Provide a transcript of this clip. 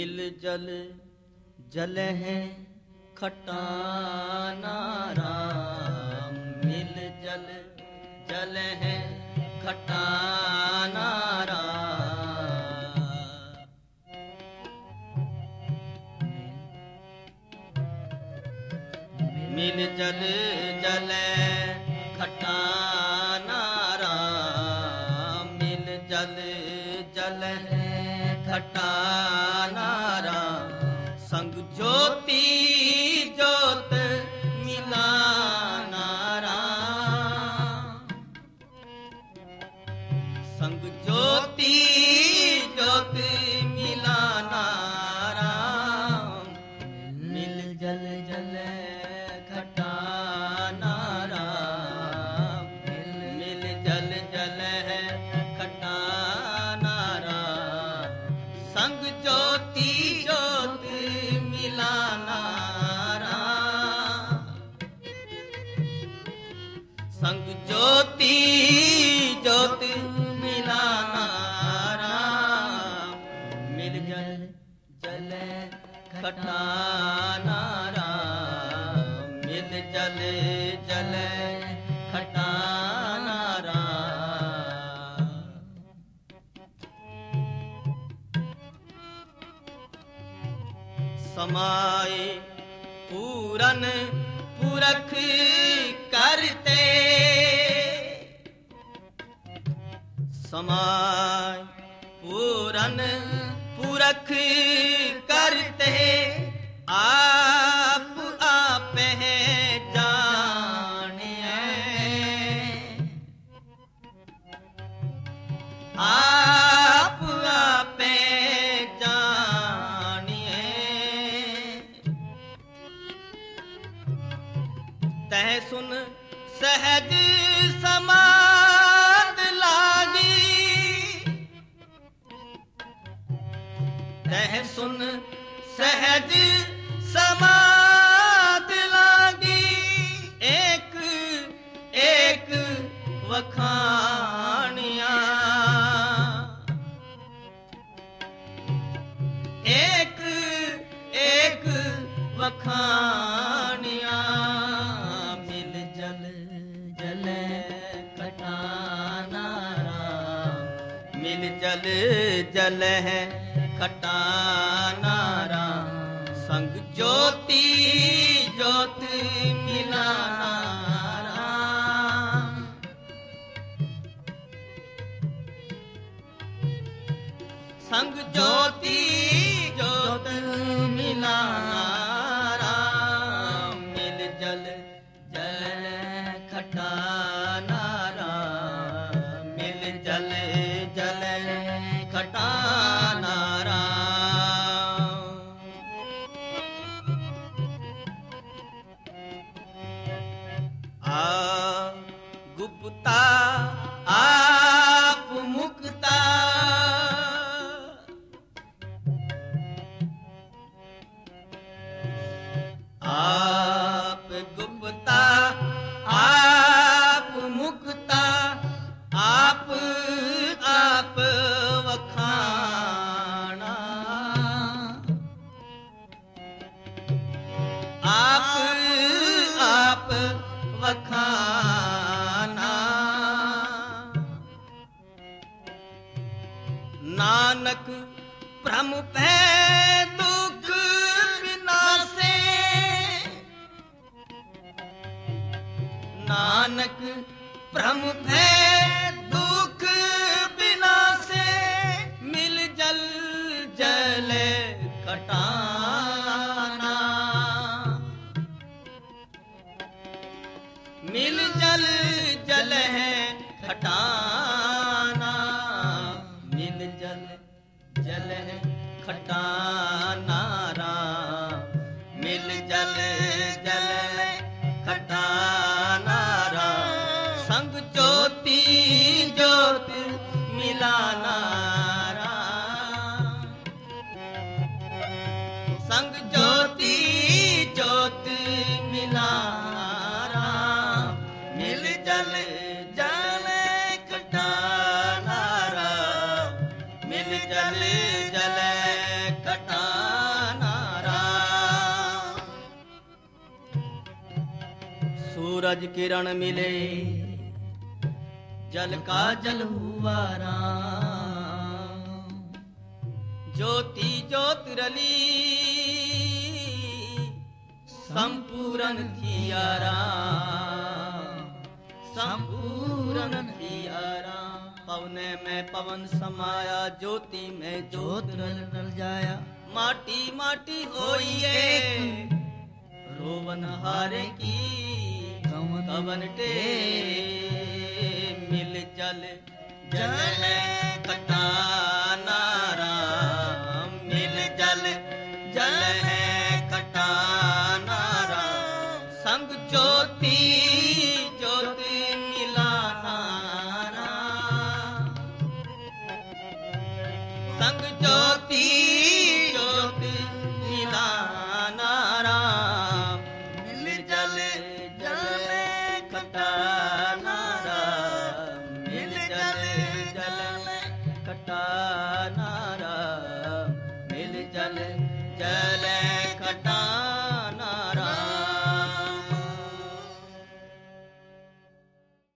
मिल जल जल है खटाना राम, मिल जल जल है खटाना राम। मिल जल जल खटाना राम, मिल जल जल है खटाना राम। संग ज्योति ज्योत मिलाना राम, संग ज्योति ज्योत मिलाना राम। मिल जल जल खटाना राम, मिल जल जल है खटाना राम। संग ज्योति ज्योत मिलाना राम, संग ज्योति ज्योत मिलाना राम। मिल जल जल खटाना राम, मिल जल जल खटाना राम। समाए पूरन पुरख करते, समाय पूरन पुरख करते। आप आप है जानिए, आप आप जानिए। तह सुन सहज समाद लागी, तह सुन सहज समाद लागी। एक एक वखानिया, एक एक वखानिया। मिल जल जल खटाना राम, मिल जल जल है खटाना राम। संग ज्योति ज्योत मिलाना राम, संग ज्योति ज्योत मिलाना राम। मिल जल जल खटाना राम, मिल जल जल खटाना राम। गुप्ता आप मुक्ता, आप गुप्ता आप मुक्ता। आप आप वखाना, आप आप वखाना। नानक भ्रम भय दुख विनाशे, नानक भ्रम भय दुख विनाशे। मिल जल जल खटाना, मिल जल जल है खटाना। मिल जल जल है खटाना राम, मिल जल जल खटाना राम। संग ज्योति ज्योत मिलाना राम, संग ज्योति ज्योत मिलाना राम। मिल जल जल खटाना राम, मिल जल जल खटाना। सूरज किरण मिले, जल का जल हुआ राम। ज्योति ज्योत रली, संपूर्ण थिया राम, संपूर्ण थिया राम। पवने में पवन समाया, ज्योति में ज्योत रल जाया। माटी माटी होइए, रोवन हारे की कवन टे। मिल जल जल है कटाना राम, मिल जल जल है कटाना राम। संग ज्योति ज्योति मिलाना राम, संग ज्योति ज्योति मिलाना राम। मिल जल जल कटाना राम, मिल जल जल कटाना राम। मिल जल जल